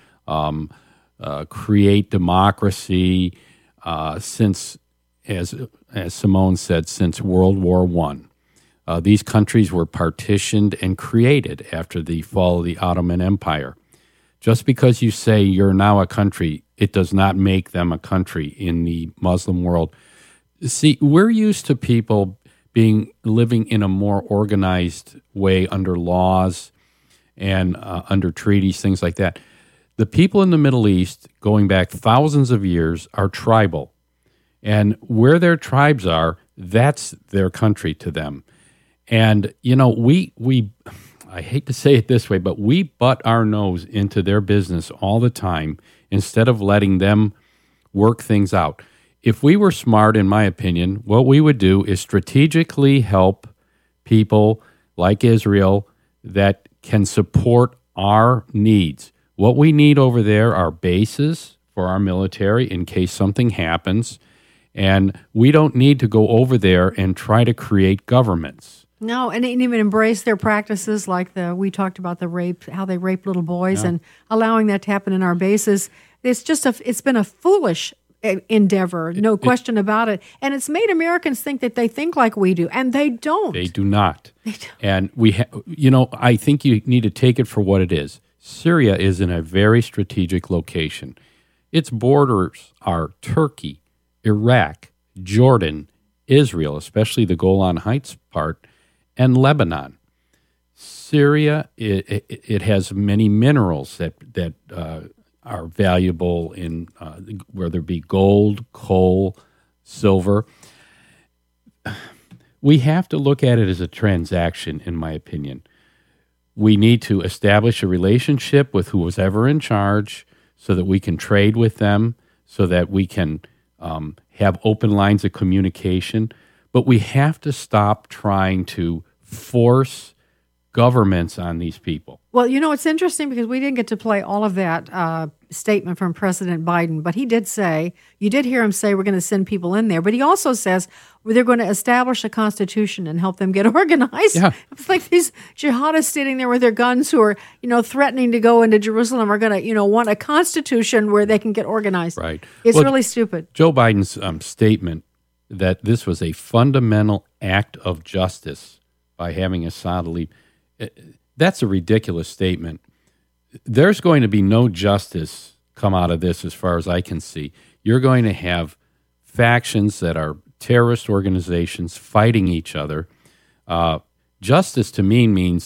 create democracy since, as Simone said, since World War I. These countries were partitioned and created after the fall of the Ottoman Empire. Just because you say you're now a country, it does not make them a country in the Muslim world. See, we're used to people living in a more organized way under laws and under treaties, things like that. The people in the Middle East, going back thousands of years, are tribal. And where their tribes are, that's their country to them. And, you know, we I hate to say it this way, but we butt our nose into their business all the time instead of letting them work things out. If we were smart, in my opinion, what we would do is strategically help people like Israel that can support our needs. What we need over there are bases for our military in case something happens, And we don't need to go over there and try to create governments. No, and even embrace their practices like we talked about the rape, how they rape little boys, and allowing that to happen in our bases. It's been a foolish endeavor, no question about it. And it's made Americans think that they think like we do, and they don't. They do not. And I think you need to take it for what it is. Syria is in a very strategic location. Its borders are Turkey, Iraq, Jordan, Israel, especially the Golan Heights part, and Lebanon. Syria, it has many minerals that are valuable in whether it be gold, coal, silver. We have to look at it as a transaction, in my opinion. We need to establish a relationship with who was ever in charge so that we can trade with them, so that we can have open lines of communication. But we have to stop trying to force governments on these people. Well, it's interesting because we didn't get to play all of that statement from President Biden, but he did say, you did hear him say we're going to send people in there, but he also says they're going to establish a constitution and help them get organized. Yeah. It's like these jihadists sitting there with their guns who are, threatening to go into Jerusalem are going to, want a constitution where they can get organized. Right. It's really stupid. Joe Biden's statement that this was a fundamental act of justice by having Assad leave, that's a ridiculous statement. There's going to be no justice come out of this as far as I can see. You're going to have factions that are terrorist organizations fighting each other. Justice to me means,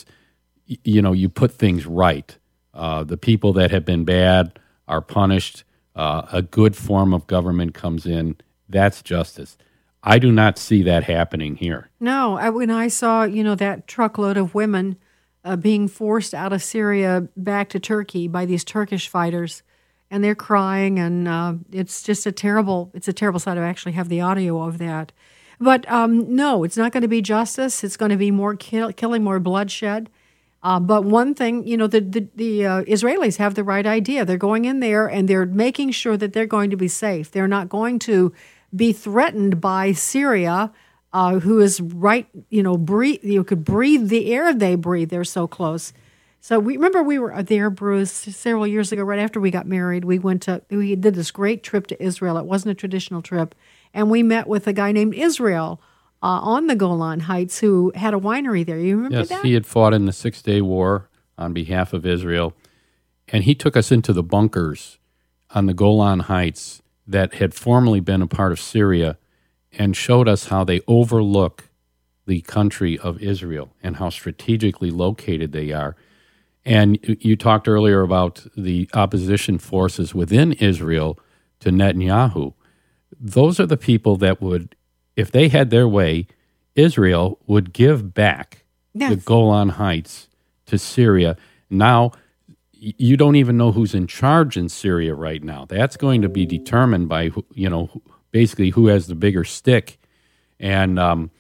you put things right. The people that have been bad are punished. A good form of government comes in. That's justice. I do not see that happening here. No, when I saw, that truckload of women being forced out of Syria back to Turkey by these Turkish fighters, and they're crying, and it's just a terrible sight. I actually have the audio of that. But no, it's not going to be justice. It's going to be more killing, more bloodshed. But one thing, the Israelis have the right idea. They're going in there, and they're making sure that they're going to be safe. They're not going to be threatened by Syria, who is right, could breathe the air they breathe. They're so close. So we were there, Bruce, several years ago, right after we got married. We did this great trip to Israel. It wasn't a traditional trip. And we met with a guy named Israel on the Golan Heights who had a winery there. You remember that? Yes, he had fought in the 6-Day War on behalf of Israel. And he took us into the bunkers on the Golan Heights that had formerly been a part of Syria and showed us how they overlook the country of Israel and how strategically located they are. And you talked earlier about the opposition forces within Israel to Netanyahu. Those are the people that would, if they had their way, Israel would give back the Golan Heights to Syria. Now, you don't even know who's in charge in Syria right now. That's going to be determined by, basically who has the bigger stick. And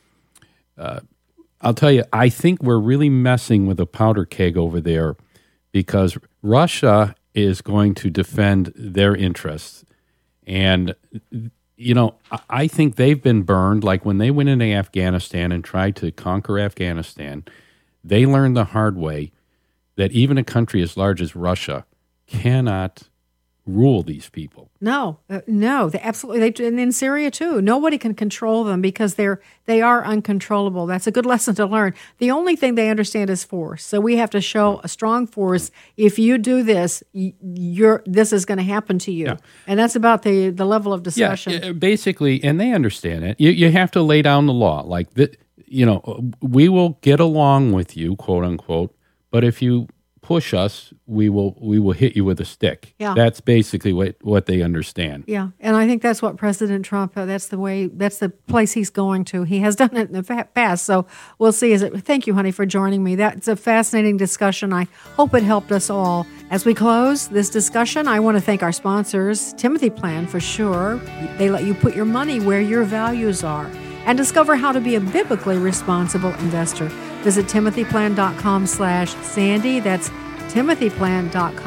I'll tell you, I think we're really messing with a powder keg over there because Russia is going to defend their interests. And, I think they've been burned. Like when they went into Afghanistan and tried to conquer Afghanistan, they learned the hard way that even a country as large as Russia cannot rule these people. No, they absolutely. And in Syria too, nobody can control them because they are uncontrollable. That's a good lesson to learn. The only thing they understand is force. So we have to show a strong force. If you do this, this is going to happen to you. Yeah. And that's about the level of discussion. Yeah, basically, and they understand it. You have to lay down the law. Like we will get along with you, quote unquote. But if you push us, we will hit you with a stick. Yeah. That's basically what they understand. Yeah, and I think that's what President Trump, that's the place he's going to. He has done it in the past, so we'll see. Thank you, honey, for joining me. That's a fascinating discussion. I hope it helped us all. As we close this discussion, I want to thank our sponsors, Timothy Plan for sure. They let you put your money where your values are and discover how to be a biblically responsible investor. Visit timothyplan.com/Sandy. That's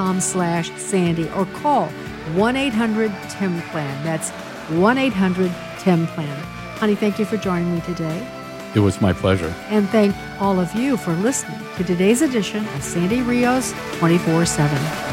timothyplan.com/Sandy. Or call 1-800-TIM-PLAN. That's 1-800 Tim Plan. Honey, thank you for joining me today. It was my pleasure. And thank all of you for listening to today's edition of Sandy Rios 24/7.